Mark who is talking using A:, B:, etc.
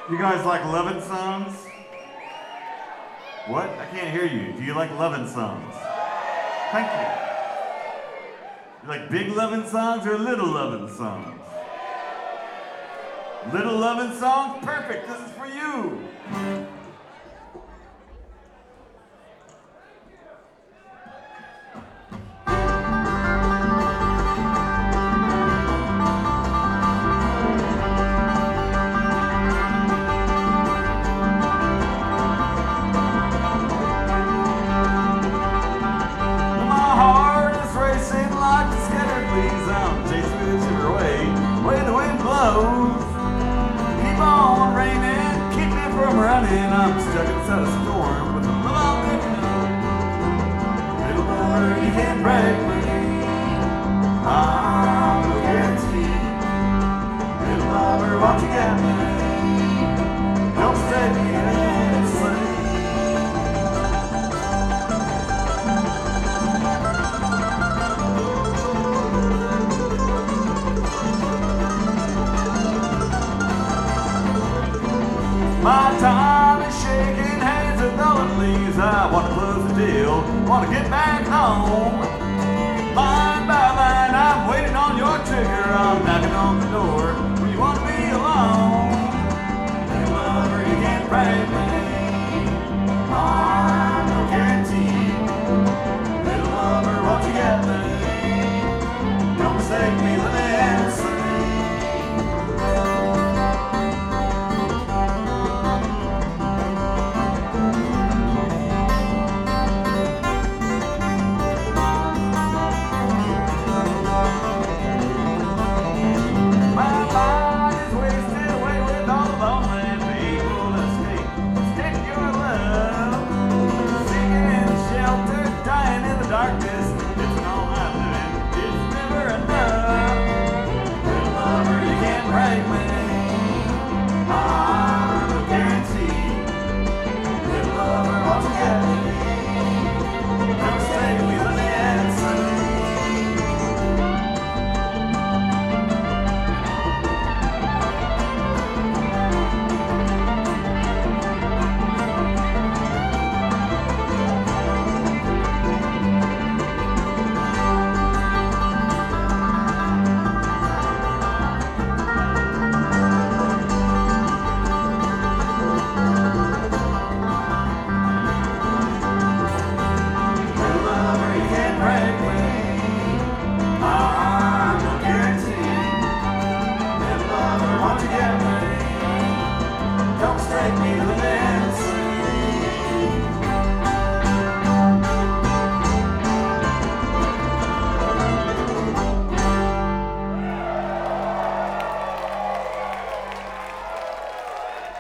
A: You guys like loving songs? What? I can't hear you. Do you like loving songs? Thank you. You like big loving songs or little loving songs? Little loving songs? Perfect. This is for you. I'm stuck inside a storm with a love I'll never know. Little lover, you can't break me. I'm no guarantee. Little lover, won't you get me? Don't stay me in the sleep. My time is shaking hands with all it leaves. I want to close the deal, want to get back home. Line by line, I'm waiting on your trigger. I'm knocking on the door when you want to be alone. Little lover, you can't break me.